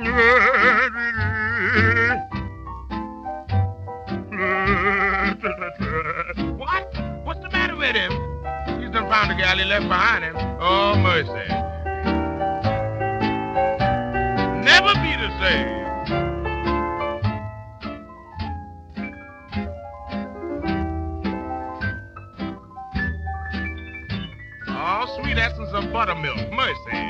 What? What's the matter with him? He's done found the gal he left behind him. Oh, mercy. Never be the same. Oh, sweet essence of buttermilk. Mercy.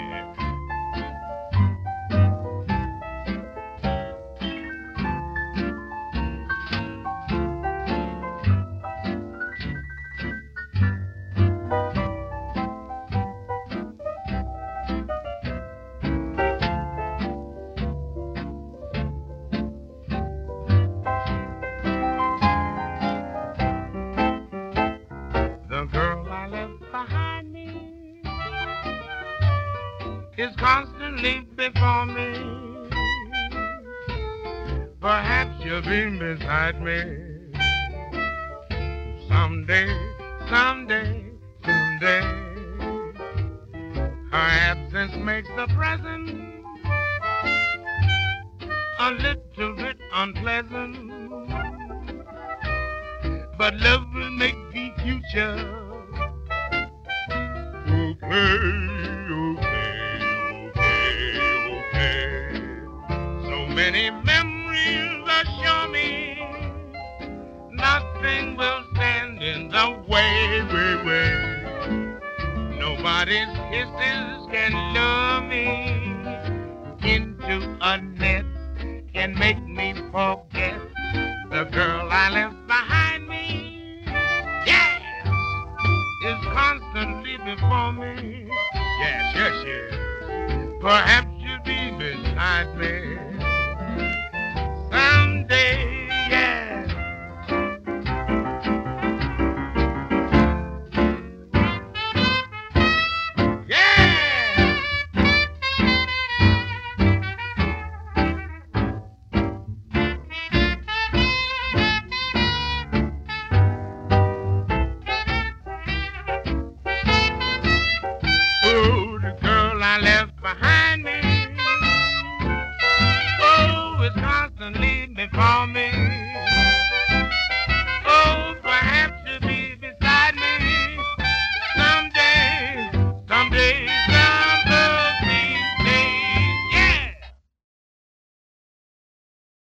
The girl I left behind me is constantly before me. Perhaps you'll be beside me someday, someday, someday. Her absence makes the present a little bit unpleasant, but love will make the future okay. So many memories assure me nothing will stand in the way. Nobody's kisses can lure me into a net and make me forget the girl I left behind me. Yes, is constantly before me. Yes. Perhaps you'll be beside me someday. Yes. Oh, the girl I left behind me. Oh, it's constantly before